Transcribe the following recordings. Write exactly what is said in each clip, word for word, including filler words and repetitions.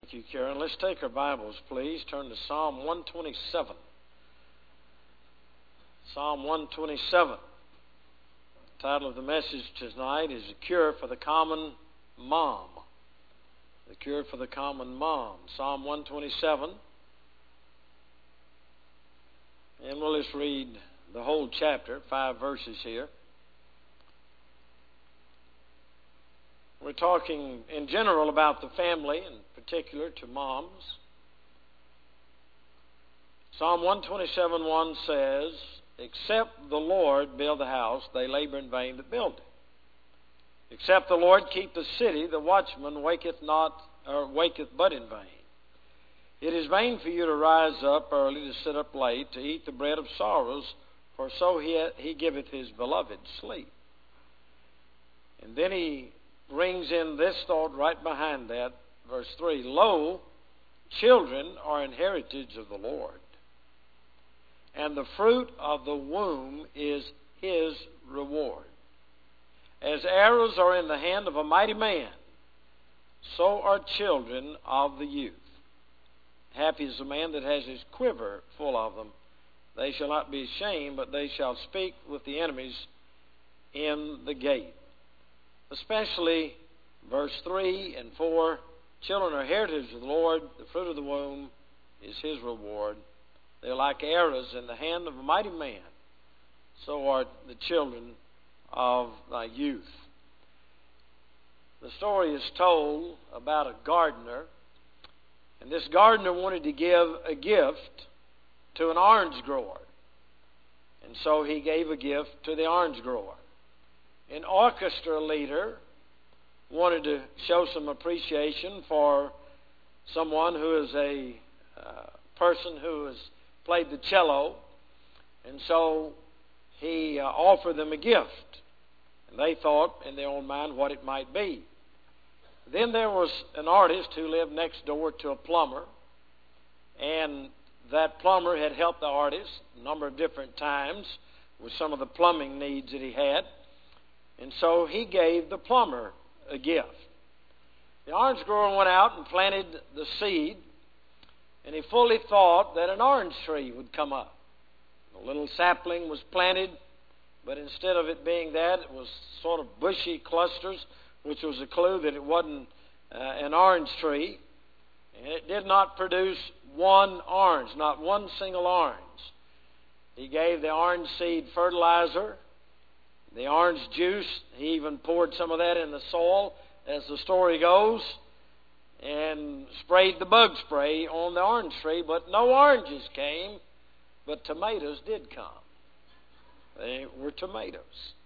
Thank you, Karen. Let's take our Bibles, please. Turn to Psalm one twenty-seven. Psalm one twenty-seven. The title of the message tonight is The Cure for the Common Mom. The Cure for the Common Mom. Psalm one twenty-seven. And we'll just read the whole chapter, five verses here. We're talking in general about the family, in particular to moms. Psalm one twenty-seven one says, "Except the Lord build the house, they labor in vain that build it. Except the Lord keep the city, the watchman waketh not, or waketh but in vain. It is vain for you to rise up early, to sit up late, to eat the bread of sorrows, for so he, he giveth his beloved sleep." And then he brings in this thought right behind that, verse three, "Lo, children are an heritage of the Lord, and the fruit of the womb is his reward. As arrows are in the hand of a mighty man, so are children of the youth. Happy is the man that has his quiver full of them. They shall not be ashamed, but they shall speak with the enemies in the gate." Especially verse three and four, "Children are heritage of the Lord, the fruit of the womb is his reward. They are like arrows in the hand of a mighty man, so are the children of thy youth." The story is told about a gardener, and this gardener wanted to give a gift to an orange grower. And so he gave a gift to the orange grower. An orchestra leader wanted to show some appreciation for someone who is a uh, person who has played the cello, and so he uh, offered them a gift. And they thought in their own mind what it might be. Then there was an artist who lived next door to a plumber, and that plumber had helped the artist a number of different times with some of the plumbing needs that he had. And so he gave the plumber a gift. The orange grower went out and planted the seed, and he fully thought that an orange tree would come up. A little sapling was planted, but instead of it being that, it was sort of bushy clusters, which was a clue that it wasn't uh, an orange tree. And it did not produce one orange, not one single orange. He gave the orange seed fertilizer, the orange juice. He even poured some of that in the soil, as the story goes, and sprayed the bug spray on the orange tree, but no oranges came, but tomatoes did come. They were tomatoes.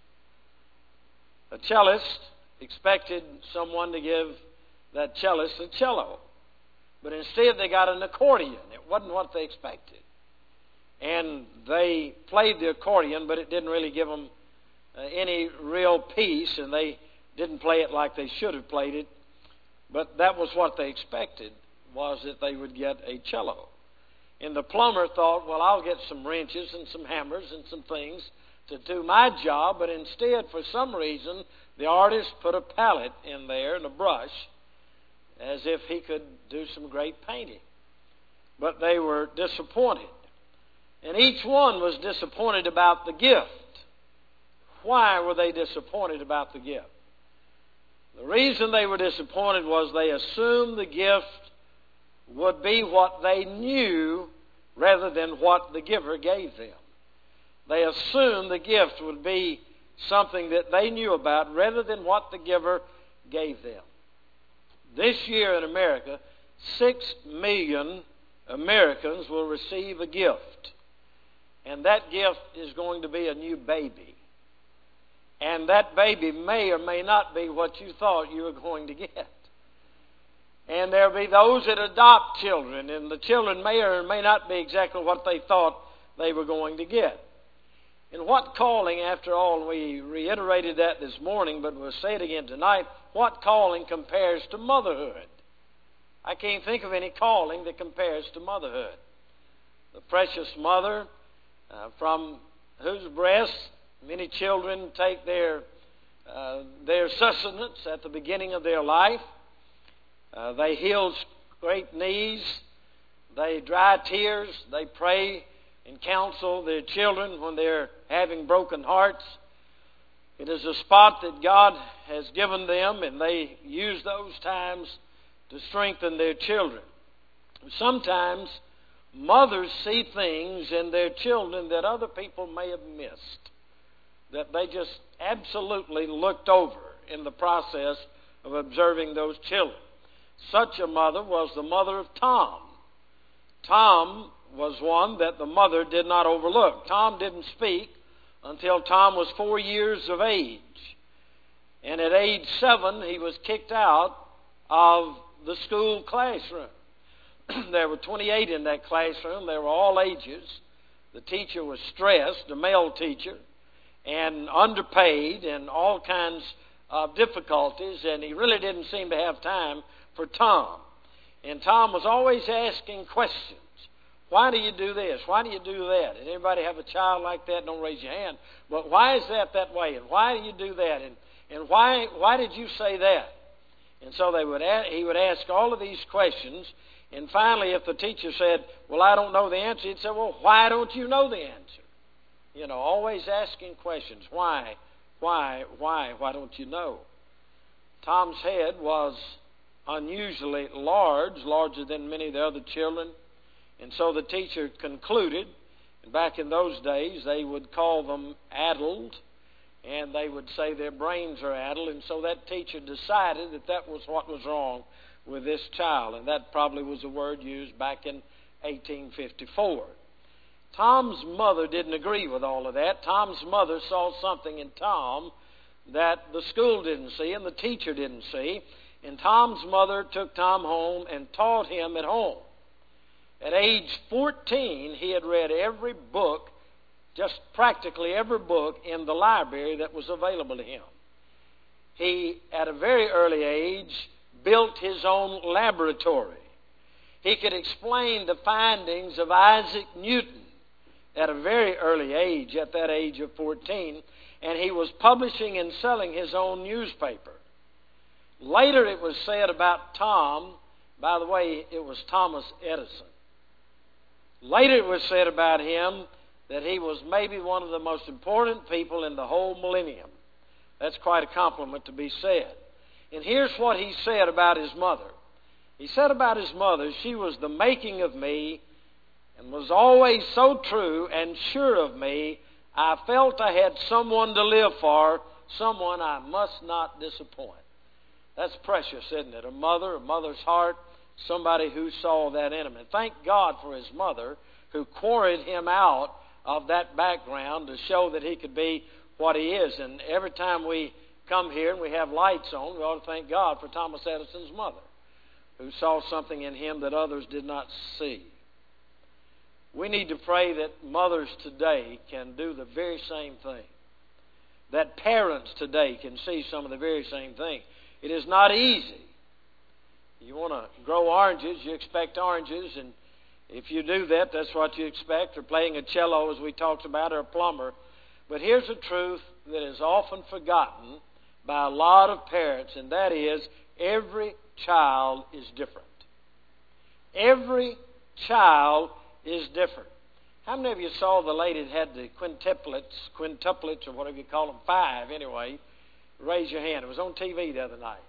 A cellist expected someone to give that cellist a cello, but instead they got an accordion. It wasn't what they expected. And they played the accordion, but it didn't really give them Uh, any real peace, and they didn't play it like they should have played it. But that was what they expected, was that they would get a cello. And the plumber thought, well, I'll get some wrenches and some hammers and some things to do my job. But instead, for some reason, the artist put a palette in there and a brush, as if he could do some great painting. But they were disappointed. And each one was disappointed about the gift. Why were they disappointed about the gift? The reason they were disappointed was they assumed the gift would be what they knew rather than what the giver gave them. They assumed the gift would be something that they knew about rather than what the giver gave them. This year in America, six million Americans will receive a gift. And that gift is going to be a new baby. And that baby may or may not be what you thought you were going to get. And there will be those that adopt children, and the children may or may not be exactly what they thought they were going to get. And what calling, after all, we reiterated that this morning, but we'll say it again tonight, what calling compares to motherhood? I can't think of any calling that compares to motherhood. The precious mother uh, from whose breast many children take their uh, their sustenance at the beginning of their life. Uh, they heal scrape knees, they dry tears, they pray and counsel their children when they're having broken hearts. It is a spot that God has given them, and they use those times to strengthen their children. Sometimes mothers see things in their children that other people may have missed, that they just absolutely looked over in the process of observing those children. Such a mother was the mother of Tom. Tom was one that the mother did not overlook. Tom didn't speak until Tom was four years of age. And at age seven, he was kicked out of the school classroom. There were twenty-eight in that classroom. They were all ages. The teacher was stressed, a male teacher, and underpaid and all kinds of difficulties, and he really didn't seem to have time for Tom. And Tom was always asking questions. Why do you do this? Why do you do that? And anybody have a child like that? Don't raise your hand. But why is that that way? And why do you do that? And and why why did you say that? And so they would ask, he would ask all of these questions. And finally, if the teacher said, well, I don't know the answer, he'd say, well, why don't you know the answer? You know, always asking questions. Why? Why? Why? Why don't you know? Tom's head was unusually large, larger than many of the other children. And so the teacher concluded, and back in those days they would call them addled, and they would say their brains are addled, and so that teacher decided that that was what was wrong with this child, and that probably was a word used back in eighteen fifty-four. Tom's mother didn't agree with all of that. Tom's mother saw something in Tom that the school didn't see and the teacher didn't see, and Tom's mother took Tom home and taught him at home. At age fourteen, he had read every book, just practically every book in the library that was available to him. He, at a very early age, built his own laboratory. He could explain the findings of Isaac Newton at a very early age, at that age of fourteen, and he was publishing and selling his own newspaper. Later it was said about Tom, by the way, it was Thomas Edison. Later it was said about him that he was maybe one of the most important people in the whole millennium. That's quite a compliment to be said. And here's what he said about his mother. He said about his mother, she was the making of me and was always so true and sure of me, I felt I had someone to live for, someone I must not disappoint. That's precious, isn't it? A mother, a mother's heart, somebody who saw that in him. And thank God for his mother who quarried him out of that background to show that he could be what he is. And every time we come here and we have lights on, we ought to thank God for Thomas Edison's mother, who saw something in him that others did not see. We need to pray that mothers today can do the very same thing, that parents today can see some of the very same thing. It is not easy. You want to grow oranges, you expect oranges, and if you do that, that's what you expect, or playing a cello, as we talked about, or a plumber. But here's a truth that is often forgotten by a lot of parents, and that is every child is different. Every child is different. How many of you saw the lady that had the quintuplets, quintuplets, or whatever you call them, five anyway? Raise your hand. It was on T V the other night.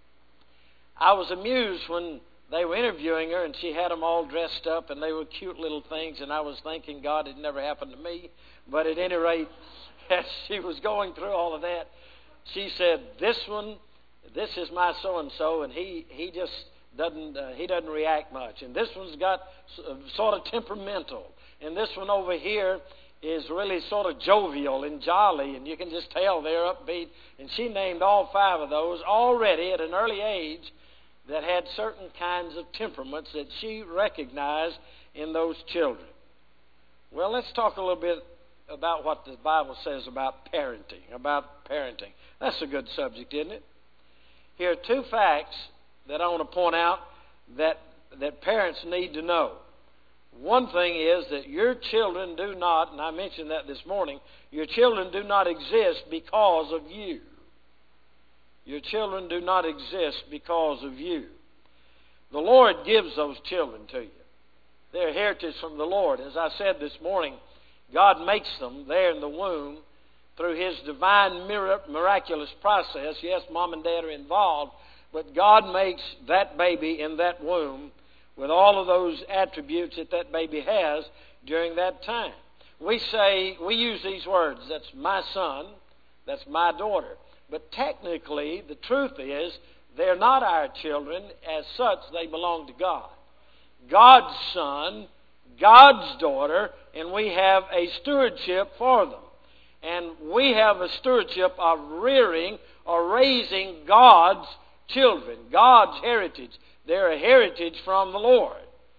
I was amused when they were interviewing her and she had them all dressed up and they were cute little things, and I was thinking, God, it never happened to me. But at any rate, as she was going through all of that, she said, this one, this is my so-and-so, and he, he just doesn't, uh, he doesn't react much. And this one's got uh, sort of temperamental. And this one over here is really sort of jovial and jolly, and you can just tell they're upbeat. And she named all five of those already at an early age that had certain kinds of temperaments that she recognized in those children. Well, let's talk a little bit about what the Bible says about parenting, about parenting. That's a good subject, isn't it? Here are two facts that I want to point out that, that parents need to know. One thing is that your children do not, and I mentioned that this morning, your children do not exist because of you. Your children do not exist because of you. The Lord gives those children to you. They're heritage from the Lord. As I said this morning, God makes them there in the womb through His divine miraculous process. Yes, Mom and Dad are involved, but God makes that baby in that womb with all of those attributes that that baby has during that time. We say, we use these words, that's my son, that's my daughter. But technically, the truth is, they're not our children. As such, they belong to God. God's son, God's daughter, and we have a stewardship for them. And we have a stewardship of rearing or raising God's children, God's heritage. They're a heritage from the Lord.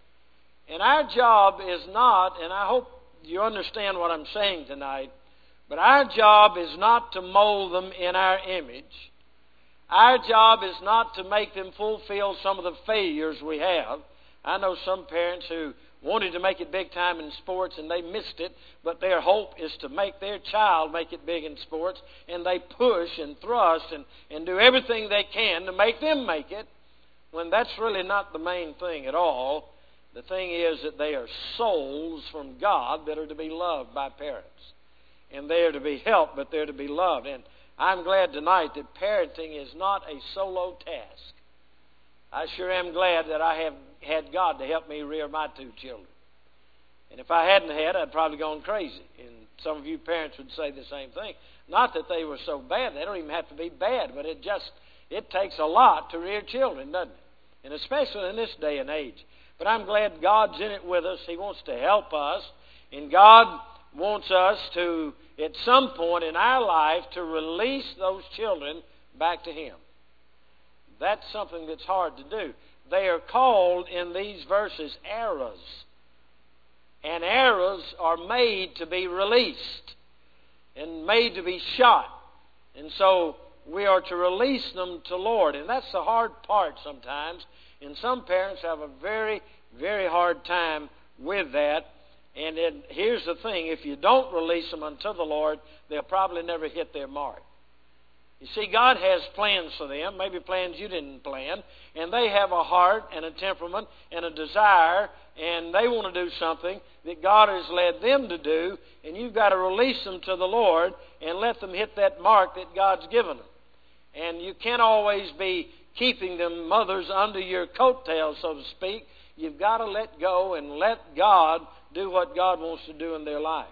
And our job is not, and I hope you understand what I'm saying tonight, but our job is not to mold them in our image. Our job is not to make them fulfill some of the failures we have. I know some parents who wanted to make it big time in sports and they missed it, but their hope is to make their child make it big in sports, and they push and thrust and, and do everything they can to make them make it, when that's really not the main thing at all. The thing is that they are souls from God that are to be loved by parents. And they are to be helped, but they're to be loved. And I'm glad tonight that parenting is not a solo task. I sure am glad that I have had God to help me rear my two children. And if I hadn't had, I'd probably gone crazy. And some of you parents would say the same thing. Not that they were so bad. They don't even have to be bad, but it just, it takes a lot to rear children, doesn't it? And especially in this day and age. But I'm glad God's in it with us. He wants to help us. And God wants us to, at some point in our life, to release those children back to Him. That's something that's hard to do. They are called in these verses arrows. And arrows are made to be released and made to be shot. And so we are to release them to Lord. And that's the hard part sometimes. And some parents have a very, very hard time with that. And then here's the thing. If you don't release them unto the Lord, they'll probably never hit their mark. You see, God has plans for them, maybe plans you didn't plan, and they have a heart and a temperament and a desire, and they want to do something that God has led them to do, and you've got to release them to the Lord and let them hit that mark that God's given them. And you can't always be keeping them, mothers, under your coattails, so to speak. You've got to let go and let God do what God wants to do in their life.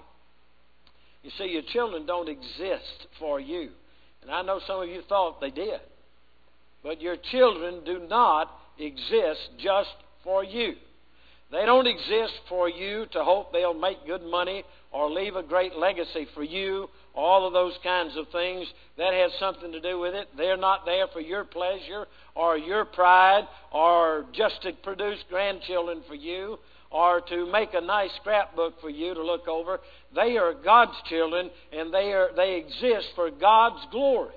You see, your children don't exist for you. And I know some of you thought they did. But your children do not exist just for you. They don't exist for you to hope they'll make good money or leave a great legacy for you, all of those kinds of things. That has something to do with it. They're not there for your pleasure or your pride or just to produce grandchildren for you or to make a nice scrapbook for you to look over. They are God's children, and they are they exist for God's glory.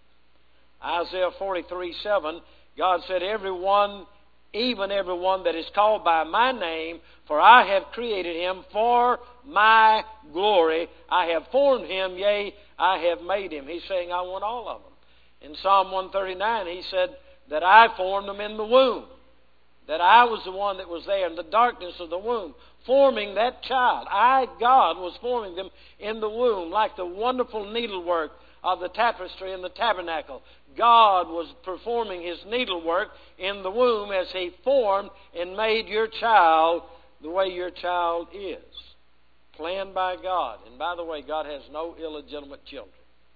Isaiah forty-three seven, God said, "Everyone, even everyone that is called by my name, for I have created him for my glory. I have formed him, yea, I have made him." He's saying, I want all of them. In Psalm one thirty-nine, he said that I formed them in the womb. That I was the one that was there in the darkness of the womb, forming that child. I, God, was forming them in the womb, like the wonderful needlework of the tapestry in the tabernacle. God was performing His needlework in the womb as He formed and made your child the way your child is. Planned by God. And by the way, God has no illegitimate children.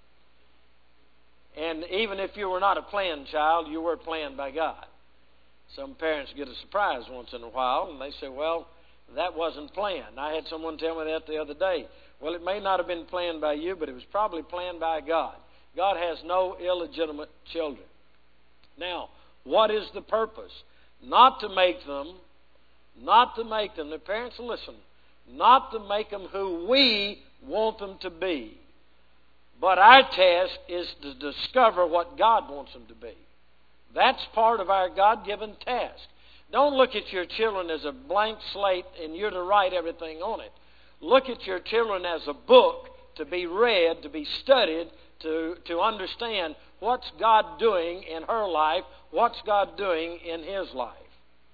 And even if you were not a planned child, you were planned by God. Some parents get a surprise once in a while, and they say, well, that wasn't planned. I had someone tell me that the other day. Well, it may not have been planned by you, but it was probably planned by God. God has no illegitimate children. Now, what is the purpose? Not to make them, not to make them, the parents listen, not to make them who we want them to be. But our task is to discover what God wants them to be. That's part of our God-given task. Don't look at your children as a blank slate and you're to write everything on it. Look at your children as a book to be read, to be studied, to, to understand what's God doing in her life, what's God doing in his life.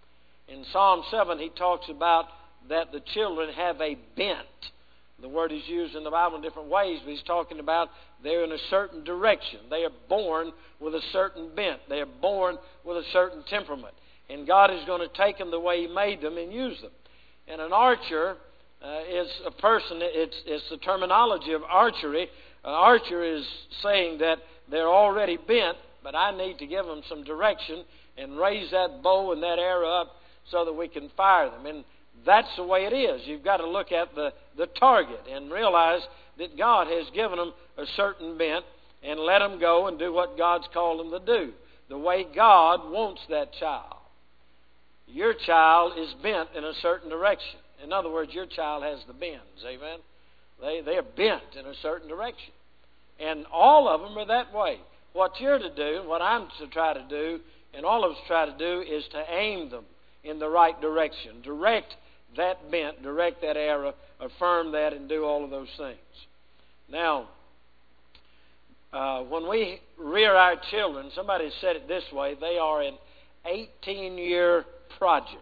In Psalm seven, he talks about that the children have a bent. The word is used in the Bible in different ways, but he's talking about they're in a certain direction. They are born with a certain bent. They are born with a certain temperament. And God is going to take them the way He made them and use them. And an archer uh, is a person, it's, it's the terminology of archery. An archer is saying that they're already bent, but I need to give them some direction and raise that bow and that arrow up so that we can fire them. And that's the way it is. You've got to look at the, the target and realize that God has given them a certain bent and let them go and do what God's called them to do, the way God wants that child. Your child is bent in a certain direction. In other words, your child has the bends, amen? They, they are bent in a certain direction. And all of them are that way. What you're to do, what I'm to try to do, and all of us try to do, is to aim them in the right direction. Direct that bent, direct that arrow, affirm that, and do all of those things. Now, uh, when we rear our children, somebody said it this way, they are an eighteen-year project,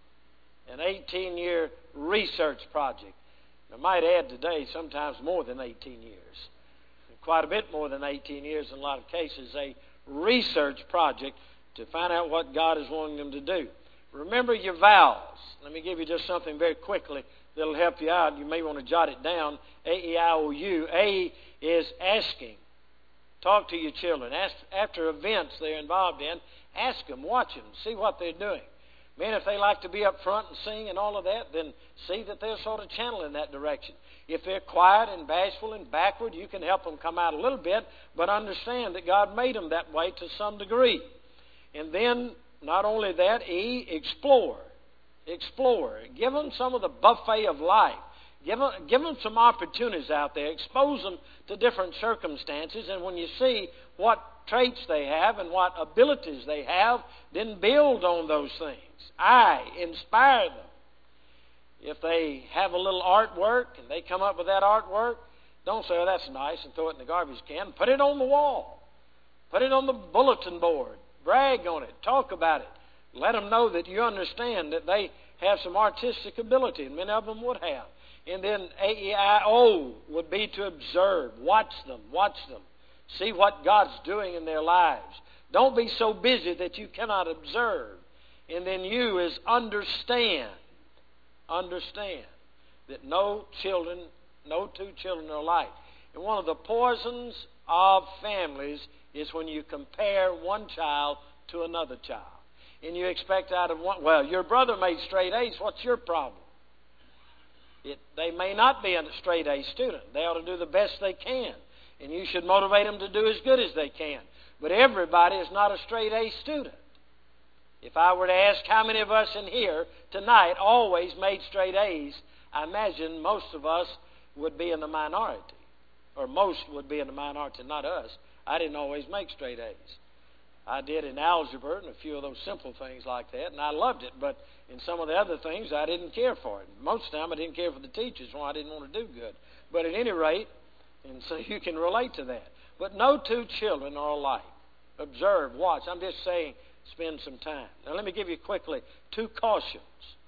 an eighteen-year research project. I might add today, sometimes more than eighteen years. Quite a bit more than eighteen years in a lot of cases, a research project to find out what God is wanting them to do. Remember your vows. Let me give you just something very quickly that will help you out. You may want to jot it down. A E I O U. A is asking. Talk to your children. Ask, after events they're involved in, ask them, watch them, see what they're doing. Men, if they like to be up front and sing and all of that, then see that they're sort of channeled in that direction. If they're quiet and bashful and backward, you can help them come out a little bit, but understand that God made them that way to some degree. And then, not only that, E, explore. Explore. Give them some of the buffet of life. Give them, give them some opportunities out there. Expose them to different circumstances, and when you see what traits they have and what abilities they have, then build on those things. I inspire them. If they have a little artwork and they come up with that artwork, don't say, oh, that's nice, and throw it in the garbage can. Put it on the wall. Put it on the bulletin board. Brag on it. Talk about it. Let them know that you understand that they have some artistic ability, and many of them would have. And then A E I O would be to observe. Watch them. Watch them. See what God's doing in their lives. Don't be so busy that you cannot observe. And then U is understand. Understand that no children, no two children are alike. And one of the poisons of families is when you compare one child to another child. And you expect out of one, well, your brother made straight A's, what's your problem? It, they may not be a straight A student. They ought to do the best they can. And you should motivate them to do as good as they can. But everybody is not a straight A student. If I were to ask how many of us in here tonight always made straight A's, I imagine most of us would be in the minority. Or most would be in the minority, not us. I didn't always make straight A's. I did in algebra and a few of those simple things like that, and I loved it. But in some of the other things, I didn't care for it. Most of the time, I didn't care for the teachers, so I didn't want to do good. But at any rate, and so you can relate to that. But no two children are alike. Observe, watch. I'm just saying, spend some time. Now, let me give you quickly two cautions.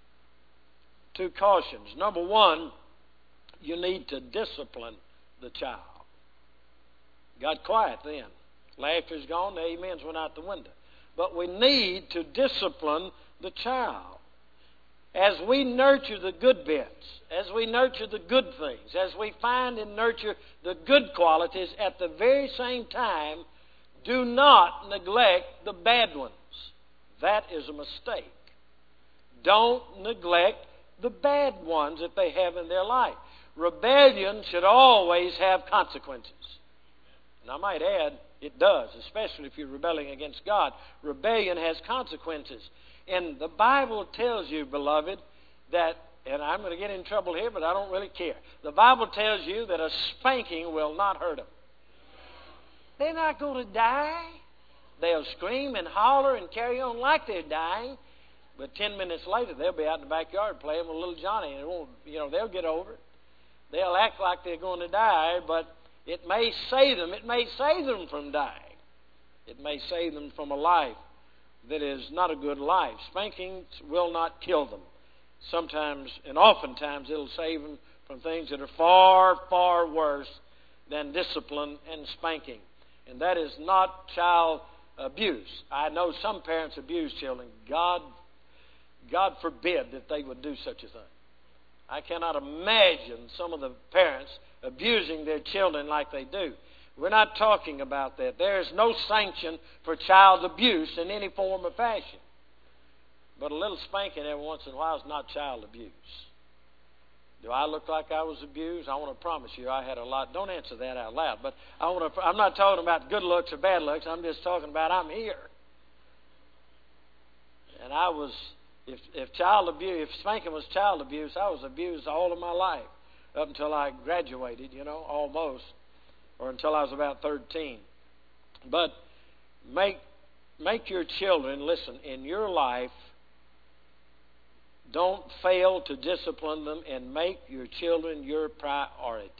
Two cautions. Number one, you need to discipline the child. Got quiet then. Laughter's gone, the amens went out the window. But we need to discipline the child. As we nurture the good bits, as we nurture the good things, as we find and nurture the good qualities, at the very same time, do not neglect the bad ones. That is a mistake. Don't neglect the bad ones that they have in their life. Rebellion should always have consequences. And I might add, it does, especially if you're rebelling against God. Rebellion has consequences. And the Bible tells you, beloved, that, and I'm going to get in trouble here, but I don't really care. The Bible tells you that a spanking will not hurt them. They're not going to die. They'll scream and holler and carry on like they're dying. But ten minutes later, they'll be out in the backyard playing with little Johnny, and it won't, you know, they'll get over it. They'll act like they're going to die, but it may save them. It may save them from dying. It may save them from a life that is not a good life. Spankings will not kill them. Sometimes, and oftentimes, it'll save them from things that are far, far worse than discipline and spanking. And that is not child abuse. I know some parents abuse children. God, God forbid that they would do such a thing. I cannot imagine some of the parents abusing their children like they do. We're not talking about that. There is no sanction for child abuse in any form or fashion. But a little spanking every once in a while is not child abuse. Do I look like I was abused? I want to promise you I had a lot. Don't answer that out loud. But I want to, I'm not talking about good looks or bad looks. I'm just talking about I'm here. And I was, if, if child abuse, if spanking was child abuse, I was abused all of my life up until I graduated, you know, almost, or until I was about thirteen. But make make your children, listen, in your life, don't fail to discipline them and make your children your priority.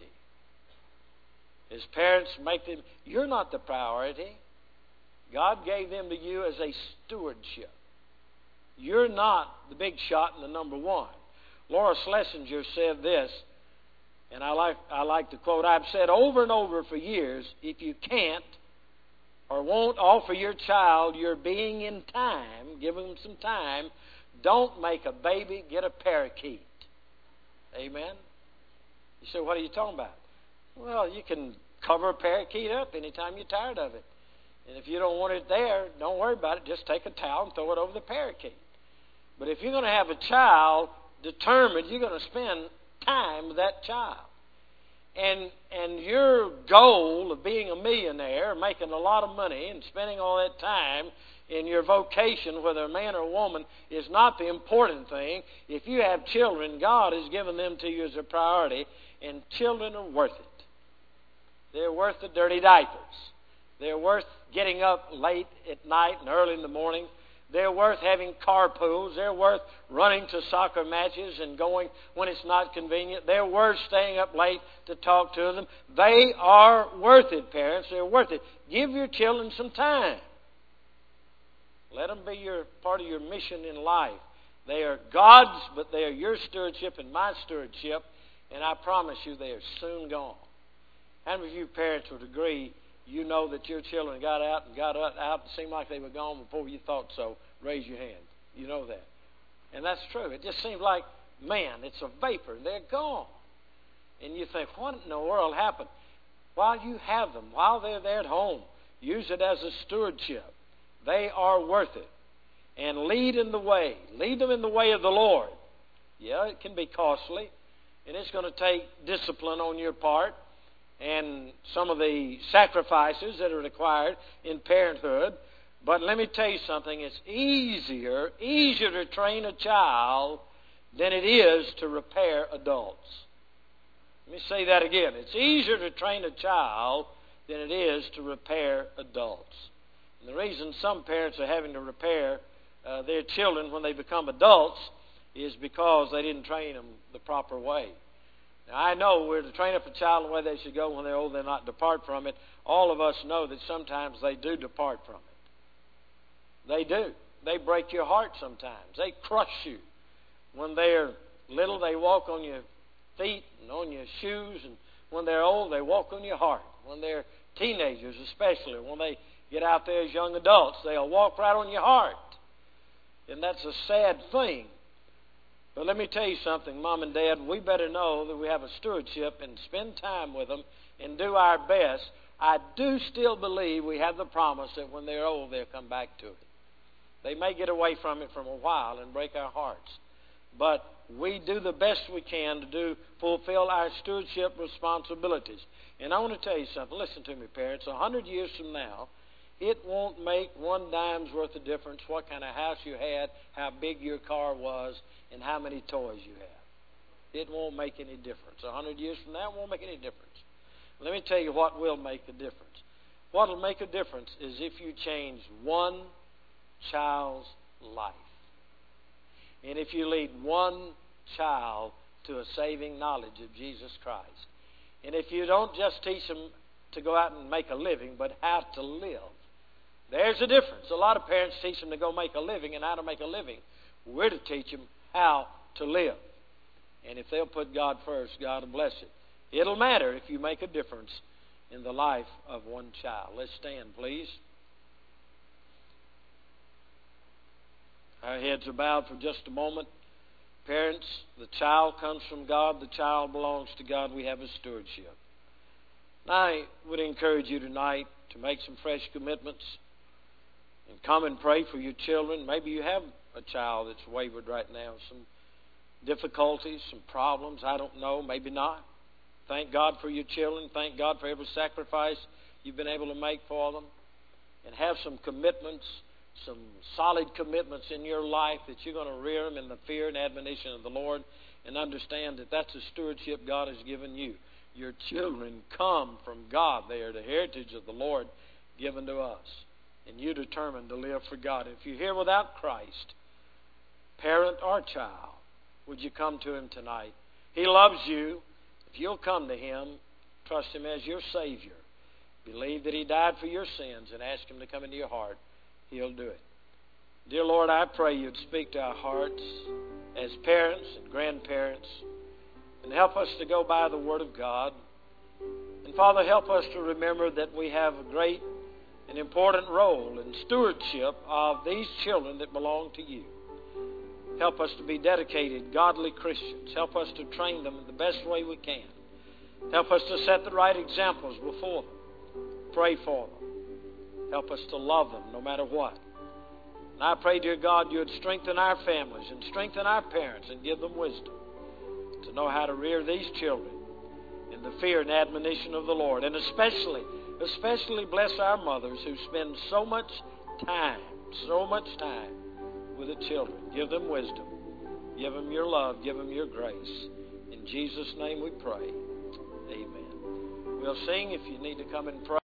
As parents, make them, you're not the priority. God gave them to you as a stewardship. You're not the big shot and the number one. Laura Schlesinger said this, and I like, I like the quote, I've said over and over for years, if you can't or won't offer your child your being in time, give them some time, don't make a baby get a parakeet. Amen? You say, what are you talking about? Well, you can cover a parakeet up anytime you're tired of it. And if you don't want it there, don't worry about it. Just take a towel and throw it over the parakeet. But if you're going to have a child determined, you're going to spend time with that child. And and your goal of being a millionaire, making a lot of money, and spending all that time in your vocation, whether a man or a woman, is not the important thing. If you have children, God has given them to you as a priority, and children are worth it. They're worth the dirty diapers. They're worth getting up late at night and early in the morning. They're worth having carpools. They're worth running to soccer matches and going when it's not convenient. They're worth staying up late to talk to them. They are worth it, parents. They're worth it. Give your children some time. Let them be your part of your mission in life. They are God's, but they are your stewardship and my stewardship, and I promise you they are soon gone. How many of you parents would agree you know that your children got out and got out and seemed like they were gone before you thought so? Raise your hand. You know that. And that's true. It just seems like, man, it's a vapor. They're gone. And you think, what in the world happened? While you have them, while they're there at home, use it as a stewardship. They are worth it. And lead in the way. Lead them in the way of the Lord. Yeah, it can be costly. And it's going to take discipline on your part and some of the sacrifices that are required in parenthood. But let me tell you something. It's easier, easier to train a child than it is to repair adults. Let me say that again. It's easier to train a child than it is to repair adults. And the reason some parents are having to repair uh, their children when they become adults is because they didn't train them the proper way. Now, I know we're to train up a child the way they should go when they're old, they're not depart from it. All of us know that sometimes they do depart from it. They do. They break your heart sometimes. They crush you. When they're little, they walk on your feet and on your shoes. And when they're old, they walk on your heart. When they're teenagers especially, when they get out there as young adults, they'll walk right on your heart. And that's a sad thing. But let me tell you something, Mom and Dad, we better know that we have a stewardship and spend time with them and do our best. I do still believe we have the promise that when they're old, they'll come back to it. They may get away from it for a while and break our hearts. But we do the best we can to do fulfill our stewardship responsibilities. And I want to tell you something. Listen to me, parents. A hundred years from now, it won't make one dime's worth of difference what kind of house you had, how big your car was, and how many toys you have. It won't make any difference. A hundred years from now, it won't make any difference. Let me tell you what will make a difference. What will make a difference is if you change one child's life. And if you lead one child to a saving knowledge of Jesus Christ. And if you don't just teach them to go out and make a living, but how to live There's a difference. A lot of parents teach them to go make a living and how to make a living. We're to teach them how to live. And if they'll put God first, God will bless it. It'll matter if you make a difference in the life of one child. Let's stand, please. Our heads are bowed for just a moment. Parents, the child comes from God. The child belongs to God. We have a stewardship. And I would encourage you tonight to make some fresh commitments and come and pray for your children. Maybe you have a child that's wayward right now, some difficulties, some problems. I don't know. Maybe not. Thank God for your children. Thank God for every sacrifice you've been able to make for them. And have some commitments, some solid commitments in your life that you're going to rear them in the fear and admonition of the Lord, and understand that that's a stewardship God has given you. Your children come from God. They are the heritage of the Lord given to us. And you determine to live for God. If you're here without Christ, parent or child, would you come to Him tonight? He loves you. If you'll come to Him, trust Him as your Savior, believe that He died for your sins, and ask Him to come into your heart, He'll do it. Dear Lord, I pray You'd speak to our hearts as parents and grandparents, and help us to go by the Word of God. And Father, help us to remember that we have a great and important role in stewardship of these children that belong to You. Help us to be dedicated, godly Christians. Help us to train them in the best way we can. Help us to set the right examples before them. Pray for them. Help us to love them no matter what. And I pray, dear God, You would strengthen our families and strengthen our parents and give them wisdom to know how to rear these children in the fear and admonition of the Lord. And especially, especially bless our mothers who spend so much time, so much time with the children. Give them wisdom. Give them Your love. Give them Your grace. In Jesus' name we pray. Amen. We'll sing if you need to come and pray.